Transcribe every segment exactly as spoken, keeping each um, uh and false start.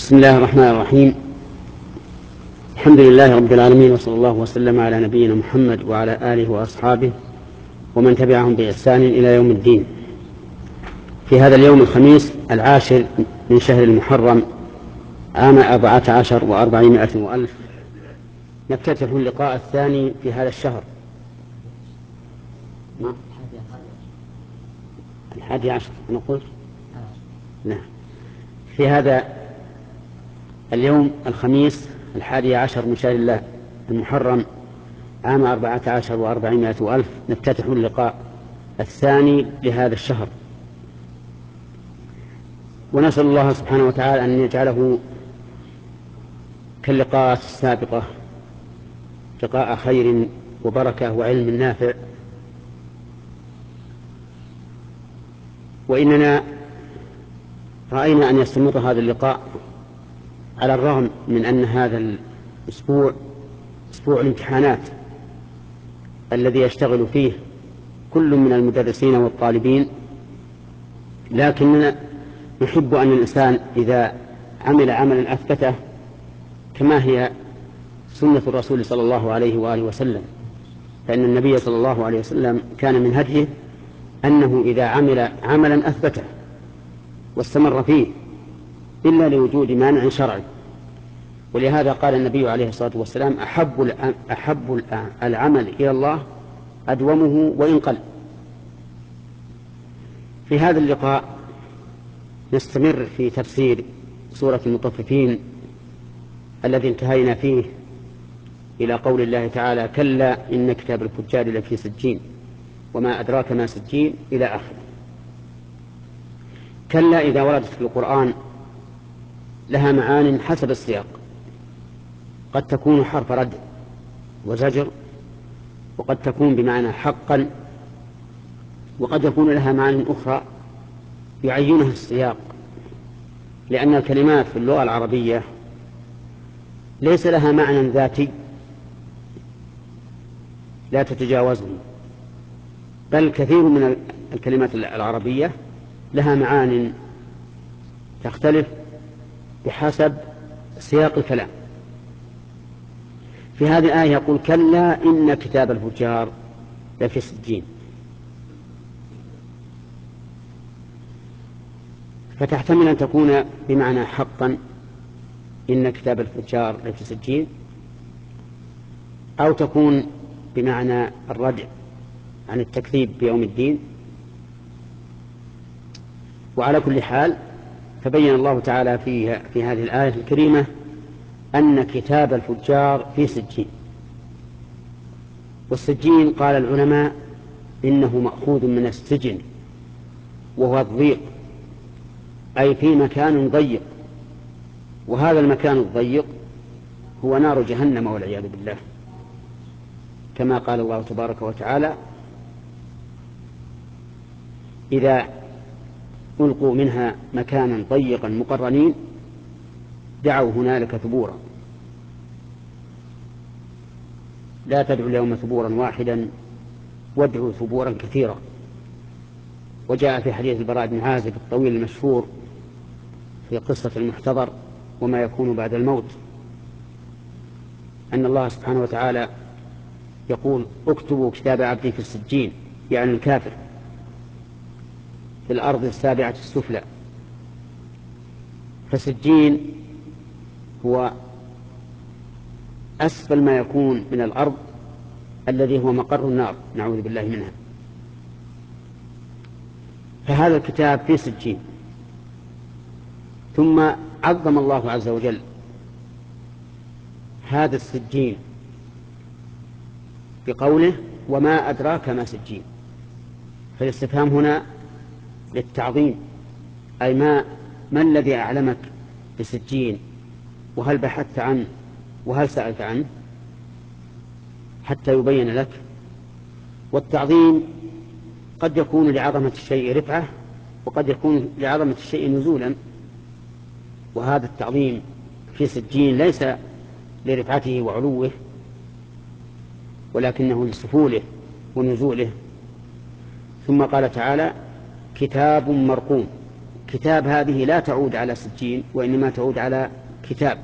بسم الله الرحمن الرحيم. الحمد لله رب العالمين، وصلى الله وسلم على نبينا محمد وعلى آله وأصحابه ومن تبعهم بإحسان إلى يوم الدين. في هذا اليوم الخميس العاشر من شهر المحرم عام أربعة عشر وأربعمائة وألف نفتتح اللقاء الثاني في هذا الشهر الحادي عشر. أنا قلت لا، في هذا اليوم الخميس الحادي عشر من شهر الله المحرم عام أربعة عشر وأربعمائة وألف نفتتح اللقاء الثاني لهذا الشهر، ونسأل الله سبحانه وتعالى أن يجعله كاللقاءات السابقة لقاء خير وبركة وعلم نافع. وإننا رأينا أن يستمر هذا اللقاء على الرغم من أن هذا الأسبوع أسبوع الامتحانات الذي يشتغل فيه كل من المدرسين والطالبين، لكننا نحب أن الإنسان إذا عمل عملا أثبته كما هي سنة الرسول صلى الله عليه وآله وسلم، فإن النبي صلى الله عليه وسلم كان من هديه أنه إذا عمل عملا أثبته واستمر فيه إلا لوجود مانع شرعي. ولهذا قال النبي عليه الصلاة والسلام: أحب أحب العمل إلى الله أدومه وإن قل. في هذا اللقاء نستمر في تفسير سورة المطففين الذي انتهينا فيه إلى قول الله تعالى: كلا إن كتاب الفجار لفي سجين وما أدراك ما سجين إلى آخره. كلا إذا وردت في القرآن لها معان حسب السياق، قد تكون حرف رد وزجر، وقد تكون بمعنى حقا، وقد يكون لها معان أخرى يعينها السياق، لأن الكلمات في اللغة العربية ليس لها معنى ذاتي لا تتجاوزه، بل كثير من الكلمات العربية لها معان تختلف بحسب سياق الكلام. في هذه الآية يقول: كلا إن كتاب الفجار لفي سجين، فتحتمل أن تكون بمعنى حقا إن كتاب الفجار لفي سجين، أو تكون بمعنى الردع عن التكذيب بيوم الدين. وعلى كل حال فبين الله تعالى في, في هذه الآية الكريمة أن كتاب الفجار في سجين. والسجين قال العلماء إنه مأخوذ من السجن، وهو الضيق، أي في مكان ضيق، وهذا المكان الضيق هو نار جهنم والعياذ بالله، كما قال الله تبارك وتعالى: إذا ألقوا منها مكانا ضيقا مقرنين دعوا هنالك ثبورا لا تدعوا اليوم ثبورا واحدا وادعوا ثبورا كثيرا. وجاء في حديث البراء بن عازب الطويل المشهور في قصة المحتضر وما يكون بعد الموت أن الله سبحانه وتعالى يقول: اكتبوا كتاب عبدي في السجين، يعني الكافر، في الأرض السابعة السفلى. فسجين هو أسفل ما يكون من الأرض الذي هو مقر النار، نعوذ بالله منها. فهذا الكتاب في سجين. ثم عظم الله عز وجل هذا السجين بقوله: وما أدراك ما سجين. فالاستفهام هنا للتعظيم، أي ما, ما الذي أعلمك بسجين، وهل بحثت عنه، وهل سألت عنه، حتى يبين لك. والتعظيم قد يكون لعظمة الشيء رفعة، وقد يكون لعظمة الشيء نزولا، وهذا التعظيم في سجين ليس لرفعته وعلوه، ولكنه لسفوله ونزوله. ثم قال تعالى: كتاب مرقوم. كتاب هذه لا تعود على سجين وإنما تعود على كتاب.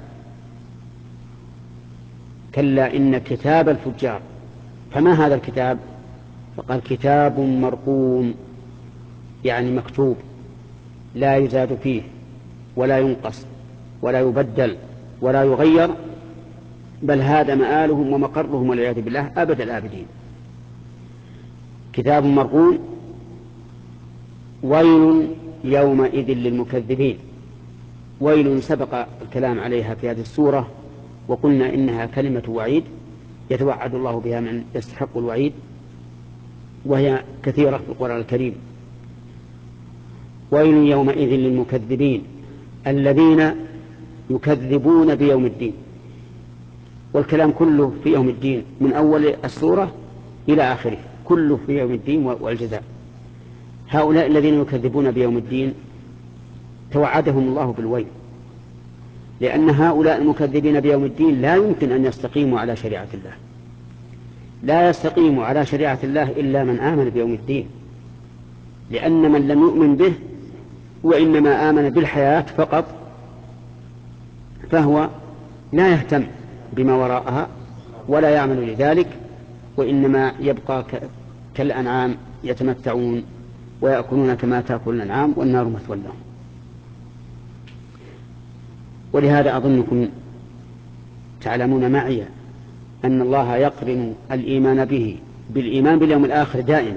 كلا إن كتاب الفجار. فما هذا الكتاب؟ فقال كتاب مرقوم، يعني مكتوب لا يزاد فيه ولا ينقص ولا يبدل ولا يغير، بل هذا مآلهم ومقرهم والعياذ بالله أبد الآبدين. كتاب مرقوم. ويل يومئذ للمكذبين. ويل سبق الكلام عليها في هذه السورة، وقلنا إنها كلمة وعيد يتوعد الله بها من يستحق الوعيد، وهي كثيرة في القرآن الكريم. ويل يومئذ للمكذبين الذين يكذبون بيوم الدين. والكلام كله في يوم الدين من أول السورة إلى آخره، كله في يوم الدين والجزاء. هؤلاء الذين يكذبون بيوم الدين توعدهم الله بالويل، لأن هؤلاء المكذبين بيوم الدين لا يمكن أن يستقيموا على شريعة الله. لا يستقيم على شريعة الله إلا من آمن بيوم الدين، لأن من لم يؤمن به وإنما آمن بالحياة فقط فهو لا يهتم بما وراءها ولا يعمل لذلك، وإنما يبقى كالأنعام يتمتعون ويأكلون كما تأكل الأنعام والنار مثوى لهم. ولهذا أظنكم تعلمون معي أن الله يقرن الإيمان به بالإيمان باليوم الآخر دائما،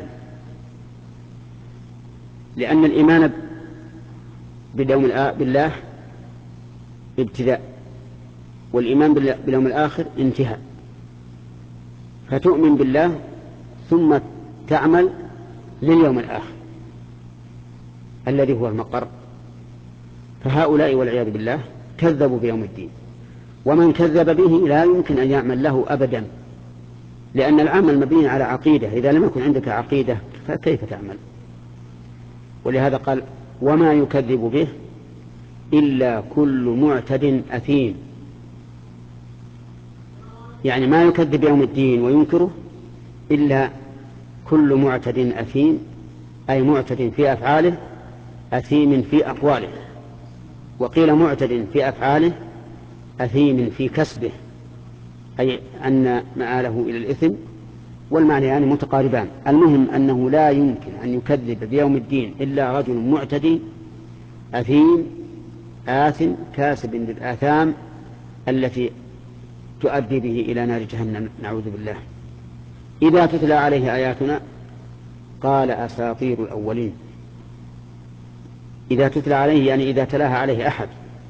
لأن الإيمان باليوم بالله ابتداء، والإيمان باليوم الآخر انتهاء. فتؤمن بالله ثم تعمل لليوم الآخر الذي هو المقر. فهؤلاء والعياذ بالله كذبوا بيوم الدين، ومن كذب به لا يمكن أن يعمل له أبدا، لأن العمل مبني على عقيدة، إذا لم يكن عندك عقيدة فكيف تعمل؟ ولهذا قال وما يكذب به إلا كل معتد أثيم. يعني ما يكذب بيوم الدين وينكره إلا كل معتد أثيم، أي معتد في أفعاله أثيم في أقواله. وقيل معتد في أفعاله أثيم في كسبه، أي أن مآله إلى الإثم، والمعنيان يعني متقاربان. المهم أنه لا يمكن أن يكذب بيوم الدين إلا رجل معتدي أثيم آثم كاسب للآثام التي تؤدي به إلى نار جهنم، نعوذ بالله. إذا تتلى عليه آياتنا قال أساطير الأولين. إذا تتلى عليه يعني إذا تلاها عليه أحد،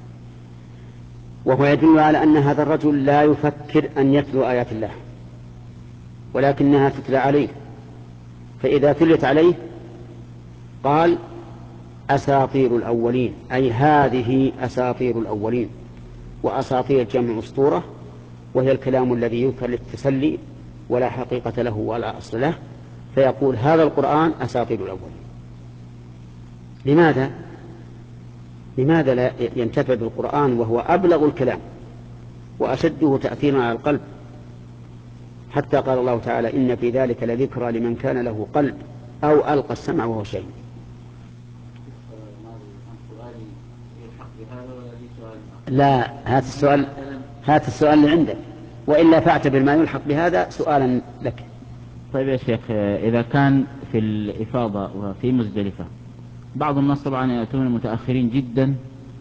وهو يدل على أن هذا الرجل لا يفكر أن يتلو آيات الله، ولكنها تتلى عليه. فإذا تلت عليه قال أساطير الأولين، أي هذه أساطير الأولين. وأساطير جمع أسطورة، وهي الكلام الذي يذكر للتسلي ولا حقيقة له ولا أصل له، فيقول هذا القرآن أساطير الأولين. لماذا؟ لماذا لا ينتفع بالقرآن وهو أبلغ الكلام وأشده تأثيرا على القلب؟ حتى قال الله تعالى إن في ذلك لذكرى لمن كان له قلب أو ألقى السمع وهو شهيد. لا، هات السؤال هات السؤال اللي عندك، وإلا فاعتبر ما يلحق بهذا سؤالا لك. طيب يا شيخ، إذا كان في الإفاضة وفي مزدلفة بعض الناس طبعا يأتون متأخرين جدا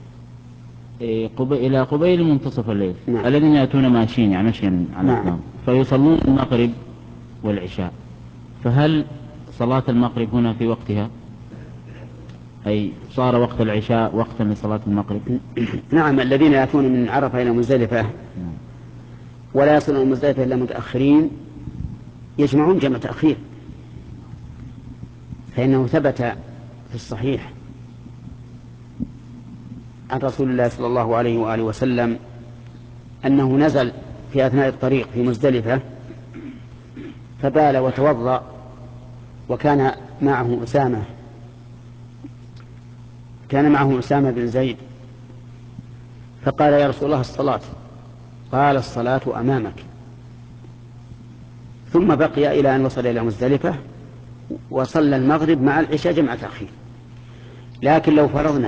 إلى قبيل منتصف الليل، نعم. الذين يأتون ماشيين يعني مشيا على نعم. الإسلام، فيصلون المغرب والعشاء، فهل صلاة المغرب هنا في وقتها، أي صار وقت العشاء وقتا لصلاة المغرب؟ نعم. الذين يأتون من عرفة إلى مزدلفة ولا يصلون مزدلفة إلا متأخرين يجمعون جمع تأخير، فإنه ثبت في الصحيح عن رسول الله صلى الله عليه وآله وسلم أنه نزل في أثناء الطريق في مزدلفة فبال وتوضأ، وكان معه أسامة كان معه أسامة بن زيد، فقال يا رسول الله الصلاة، قال الصلاة أمامك. ثم بقي إلى أن وصل إلى مزدلفة وصلى المغرب مع العشاء جمع تأخير. لكن لو فرضنا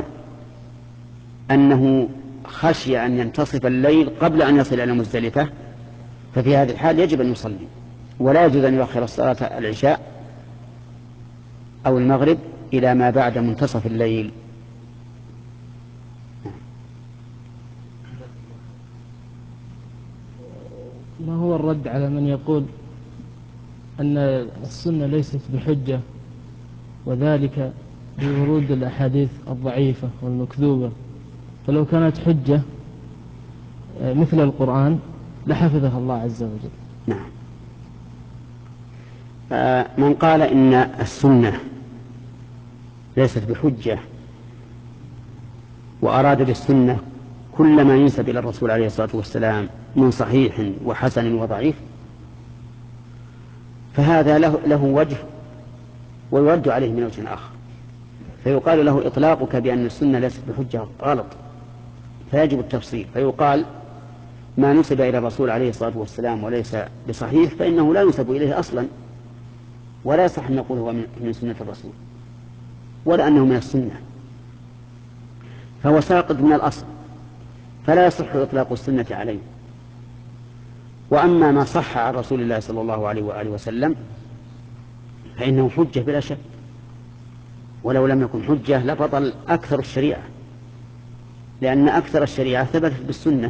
أنه خشي أن ينتصف الليل قبل أن يصل إلى مزدلفة ففي هذه الحال يجب أن يصلي، ولا يجوز أن يؤخر الصلاة العشاء أو المغرب إلى ما بعد منتصف الليل. ما هو الرد على من يقول أن السنة ليست بحجة، وذلك بورود الأحاديث الضعيفة والمكذوبة، فلو كانت حجة مثل القرآن لحفظها الله عز وجل؟ نعم. من قال إن السنة ليست بحجة وأراد بالسنة كل ما ينسب إلى الرسول عليه الصلاة والسلام من صحيح وحسن وضعيف فهذا له, له وجه ويرد عليه من وجه آخر، فيقال له إطلاقك بأن السنة ليست بحجة غلط، فيجب التفصيل، فيقال ما نسب إلى الرسول عليه الصلاة والسلام وليس بصحيح فإنه لا ينسب إليه أصلا، ولا يصح أن نقول هو من سنة الرسول ولا أنه من السنة، فهو ساقط من الأصل، فلا يصح إطلاق السنة عليه. وأما ما صح عن رسول الله صلى الله عليه وآله وسلم فإنه حجة بلا شك، ولو لم يكن حجة لبطل أكثر الشريعة، لأن أكثر الشريعة ثبتت بالسنة،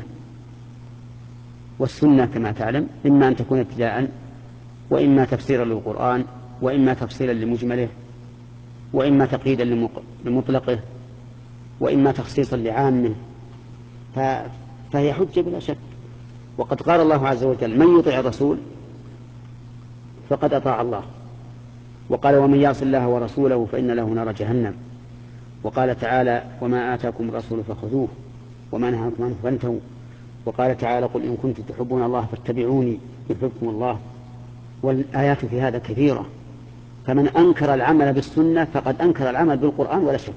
والسنة كما تعلم إما أن تكون ابتداء، وإما تفسيرا للقرآن، وإما تفصيلا لمجمله، وإما تقييدا لمطلقه، وإما تخصيصا لعامه، فهي حجة بلا شك. وقد قال الله عز وجل من يطع الرسول فقد أطاع الله، وقال ومن يعص الله ورسوله فإن له نار جهنم، وقال تعالى وما آتاكم الرسول فخذوه وما نهاكم عنه فانتهوا، وقال تعالى قل إن كنتم تحبون الله فاتبعوني يحببكم الله. والآيات في هذا كثيرة، فمن أنكر العمل بالسنة فقد أنكر العمل بالقرآن ولا شك،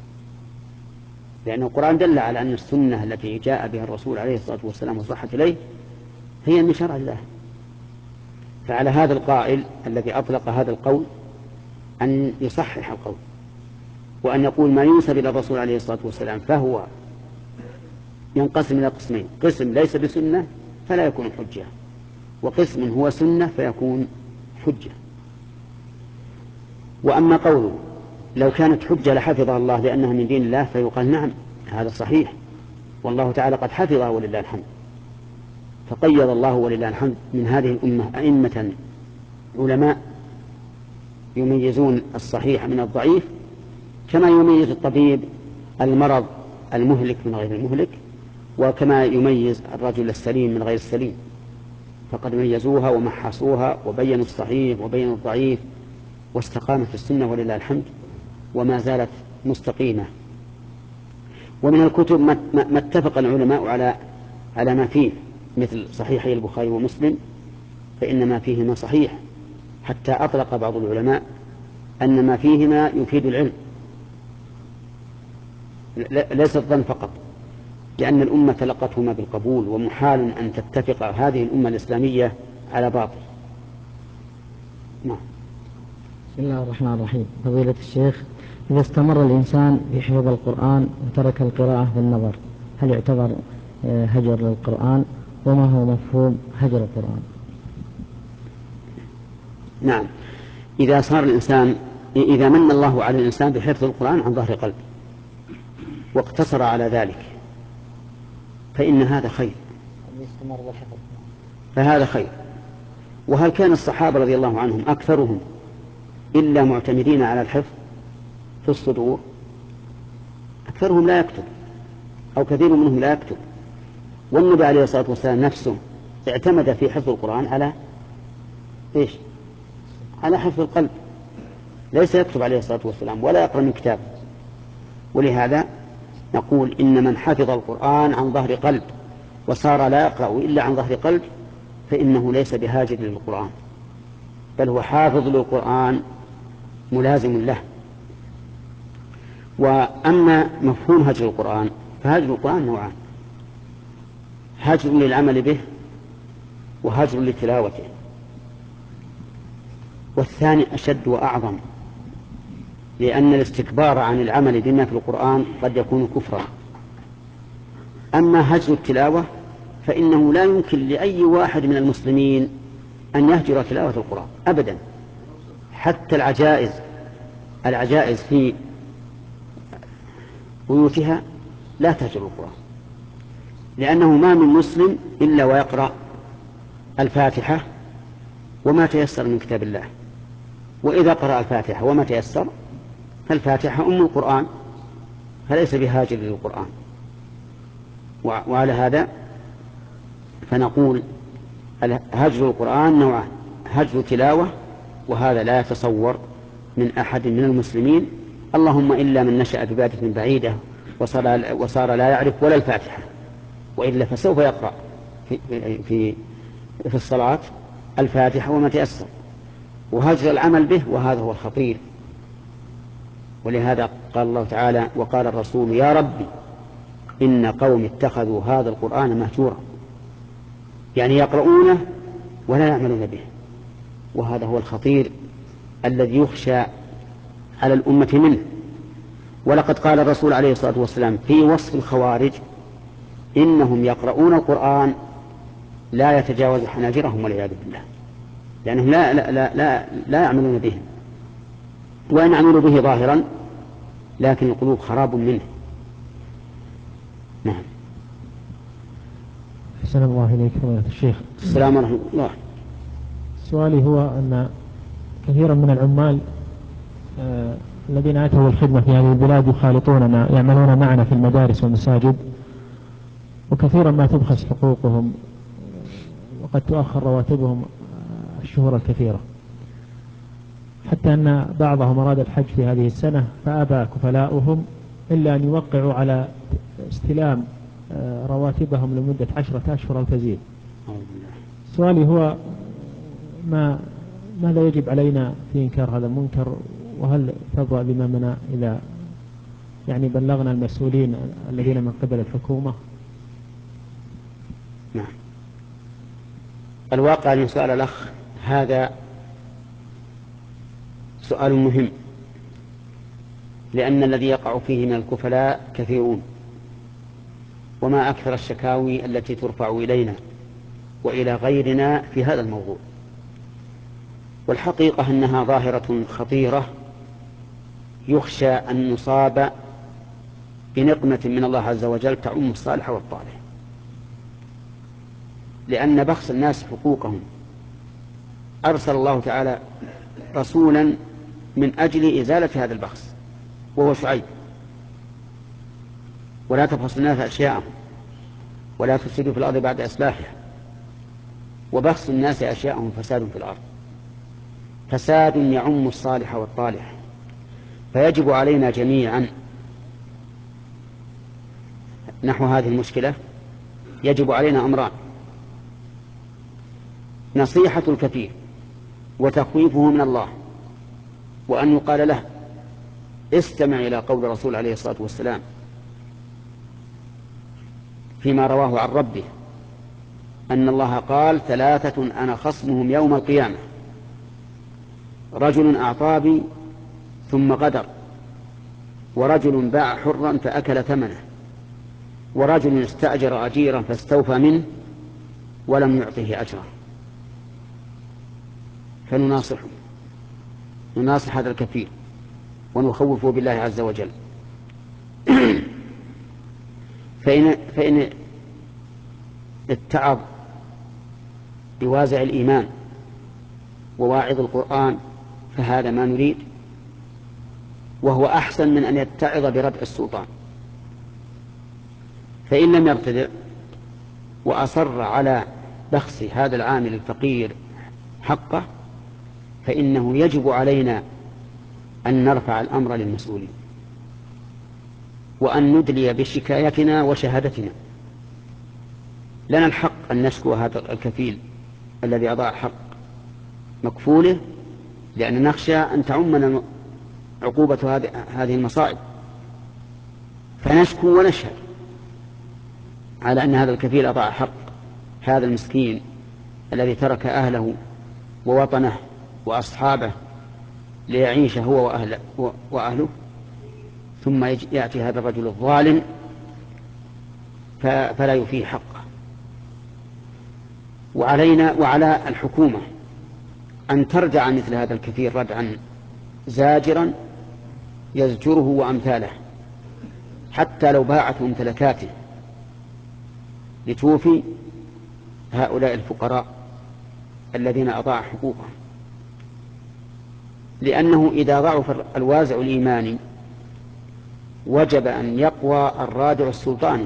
لأن القرآن دل على أن السنة التي جاء بها الرسول عليه الصلاة والسلام وصحت إليه هي من شرع الله. فعلى هذا القائل الذي أطلق هذا القول أن يصحح القول، وأن يقول ما ينسب إلى الرسول عليه الصلاة والسلام فهو ينقسم إلى قسمين: قسم ليس بسنة فلا يكون حجة، وقسم هو سنة فيكون حجة. وأما قوله لو كانت حجة لحفظها الله لأنها من دين الله فيقال نعم هذا صحيح، والله تعالى قد حفظها ولله الحمد، فقيض الله ولله الحمد من هذه الأمة أئمة علماء يميزون الصحيح من الضعيف، كما يميز الطبيب المرض المهلك من غير المهلك، وكما يميز الرجل السليم من غير السليم، فقد ميزوها ومحصوها وبينوا الصحيح وبينوا الضعيف، واستقامت السنة ولله الحمد وما زالت مستقيمة. ومن الكتب ما اتفق العلماء على على ما فيه مثل صحيحي البخاري ومسلم فإن ما فيهما صحيح، حتى أطلق بعض العلماء أن ما فيهما يفيد العلم ليس الظن فقط، لأن الأمة تلقتهما بالقبول، ومحال أن تتفق هذه الأمة الإسلامية على باطل. نعم. بسم الله الرحمن الرحيم. فضيلة الشيخ، إذا استمر الإنسان في حفظ القرآن وترك القراءة بالنظر هل يعتبر هجر للقرآن؟ وما هو مفهوم هجر القرآن؟ نعم، إذا صار الإنسان إذا من الله على الإنسان بحفظ القرآن عن ظهر قلب واقتصر على ذلك فإن هذا خير، فهذا خير. وهل كان الصحابة رضي الله عنهم أكثرهم إلا معتمدين على الحفظ في الصدور؟ أكثرهم لا يكتب، أو كثير منهم لا يكتب، والنبي عليه الصلاة والسلام نفسه اعتمد في حفظ القرآن على إيش؟ على حفظ القلب، ليس يكتب عليه الصلاة والسلام ولا يقرأ من كتاب. ولهذا نقول إن من حفظ القرآن عن ظهر قلب وصار لا يقرأ إلا عن ظهر قلب فإنه ليس بهاجر للقرآن، بل هو حافظ للقرآن ملازم له. وأما مفهوم هجر القرآن فهجر القرآن نوعان: هجر للعمل به وهجر لتلاوته، والثاني أشد وأعظم، لأن الاستكبار عن العمل بما في القرآن قد يكون كفرا. أما هجر التلاوة فإنه لا يمكن لأي واحد من المسلمين أن يهجر تلاوة القرآن أبدا. حتى العجائز العجائز في بيوتها لا تهجر القرآن، لأنه ما من مسلم إلا ويقرأ الفاتحة وما تيسر من كتاب الله، وإذا قرأ الفاتحة وما تيسر فالفاتحة أم القرآن، فليس بهاجر للقرآن. وعلى هذا فنقول هجر القرآن نوعان: هجر تلاوة، وهذا لا يتصور من أحد من المسلمين، اللهم إلا من نشأ ببادية بعيدة وصار, وصار لا يعرف ولا الفاتحة، وإلا فسوف يقرأ في, في, في الصلاة الفاتحة وما تيسر، وهجر العمل به، وهذا هو الخطير. ولهذا قال الله تعالى: وقال الرسول يا ربي إن قوم اتخذوا هذا القرآن مهجورا، يعني يقرؤونه ولا يعملون به، وهذا هو الخطير الذي يخشى على الأمة منه. ولقد قال الرسول عليه الصلاة والسلام في وصف الخوارج: إنهم يقرؤون القرآن لا يتجاوز حناجرهم والعياذ بالله، لأنهم لا, لا, لا, لا, لا يعملون به، وإن عملوا به ظاهرا لكن القلوب خراب منه. نعم. أحسن الله إليك فضيلة الشيخ. السلام ورحمة الله. سؤالي هو أن كثيرا من العمال آه الذين أتوا الخدمة في هذه البلاد يخالطوننا، يعملون معنا في المدارس والمساجد، وكثيرا ما تبخس حقوقهم وقد تؤخر رواتبهم الشهور الكثيرة، حتى أن بعضهم أراد الحج في هذه السنة فأبى كفلاؤهم إلا أن يوقعوا على استلام رواتبهم لمدة عشرة أشهر أو تزيد. سؤالي هو ما ماذا يجب علينا في إنكار هذا المنكر؟ وهل تضع بإمامنا إذا يعني بلغنا المسؤولين الذين من قبل الحكومة؟ نعم. الواقع من سؤال الأخ هذا سؤال مهم، لأن الذي يقع فيه من الكفلاء كثيرون، وما أكثر الشكاوي التي ترفع إلينا وإلى غيرنا في هذا الموضوع. والحقيقة أنها ظاهرة خطيرة يخشى أن نصاب بنقمة من الله عز وجل تعم الصالح والطالح، لأن بخس الناس حقوقهم أرسل الله تعالى رسولا من أجل إزالة هذا البخس وهو شعيب: ولا تبخسوا الناس أشياءهم ولا تفسدوا في الأرض بعد إصلاحها. وبخس الناس أشياءهم فساد في الأرض، فساد يعم الصالح والطالح. فيجب علينا جميعا نحو هذه المشكلة يجب علينا أمران: نصيحة الكثير وتخويفه من الله، وأن يقال له استمع إلى قول الرسول عليه الصلاة والسلام فيما رواه عن ربه أن الله قال: ثلاثة أنا خصمهم يوم القيامة: رجل أعطى بي ثم غدر، ورجل باع حرا فأكل ثمنه، ورجل استأجر أجيرا فاستوفى منه ولم يعطه أجره. فنناصحه، نناصح هذا الكثير ونخوفه بالله عز وجل. فإن, فإن اتعظ بوازع الإيمان وواعظ القرآن فهذا ما نريد، وهو أحسن من أن يتعظ بردع السلطان. فإن لم يرتدع وأصر على بخس هذا العامل الفقير حقه فإنه يجب علينا أن نرفع الأمر للمسؤولين، وأن ندلي بشكايتنا وشهادتنا. لنا الحق أن نشكو هذا الكفيل الذي أضاع حق مكفوله، لأن نخشى أن تعمنا عقوبة هذه المصائب، فنشكو ونشهد على أن هذا الكفيل أضاع حق هذا المسكين الذي ترك أهله ووطنه وأصحابه ليعيش هو وأهله, وأهله ثم يأتي هذا الرجل الظالم فلا يفيه حقه. وعلينا وعلى الحكومة أن ترجع عن مثل هذا الكثير ردعا زاجرا يزجره وأمثاله، حتى لو باعت ممتلكاته لتوفي هؤلاء الفقراء الذين أضاعوا حقوقهم. لأنه إذا ضعف الوازع الإيماني وجب أن يقوى الرادع السلطاني،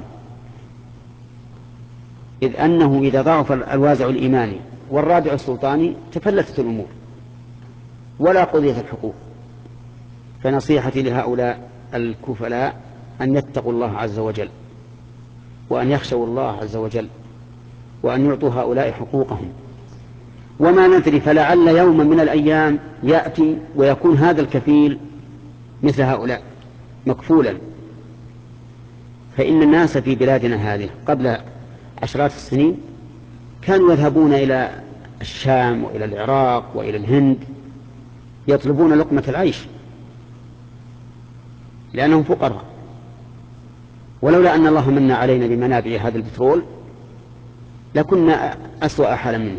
إذ أنه إذا ضعف الوازع الإيماني والرادع السلطاني تفلتت الأمور ولا قضيت الحقوق. فنصيحتي لهؤلاء الكفلاء أن يتقوا الله عز وجل، وأن يخشوا الله عز وجل، وأن يعطوا هؤلاء حقوقهم. وما ندري، فلعل يوما من الأيام يأتي ويكون هذا الكفيل مثل هؤلاء مكفولا. فإن الناس في بلادنا هذه قبل عشرات السنين كانوا يذهبون إلى الشام وإلى العراق وإلى الهند يطلبون لقمة العيش لأنهم فقراء، ولولا أن الله من علينا بمنابع هذا البترول لكنا أسوأ حالا منهم.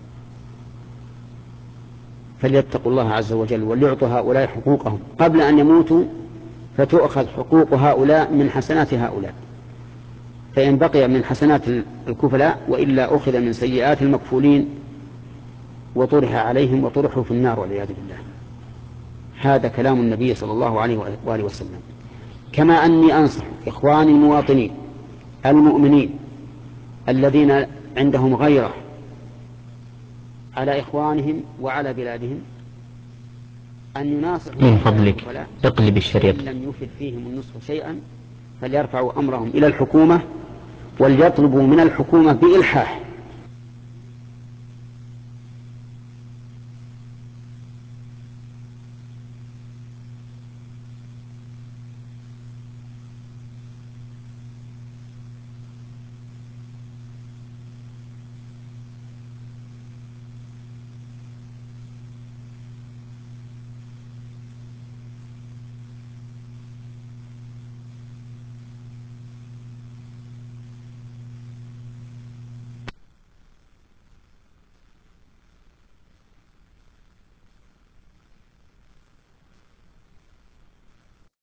فليتقوا الله عز وجل وليعطوا هؤلاء حقوقهم قبل أن يموتوا، فتؤخذ حقوق هؤلاء من حسنات هؤلاء، فإن بقي من حسنات الكفلاء، وإلا أخذ من سيئات المكفولين وطرح عليهم وطرحوا في النار والعياذ بالله. هذا كلام النبي صلى الله عليه وآله وسلم. كما أني أنصح إخواني المواطنين المؤمنين الذين عندهم غيرة على إخوانهم وعلى بلادهم أن يناصحوا من فضلك اقلب الشريط. إن لم يفد فيهم النصح شيئا فليرفعوا أمرهم إلى الحكومة، وليطلبوا من الحكومة بإلحاح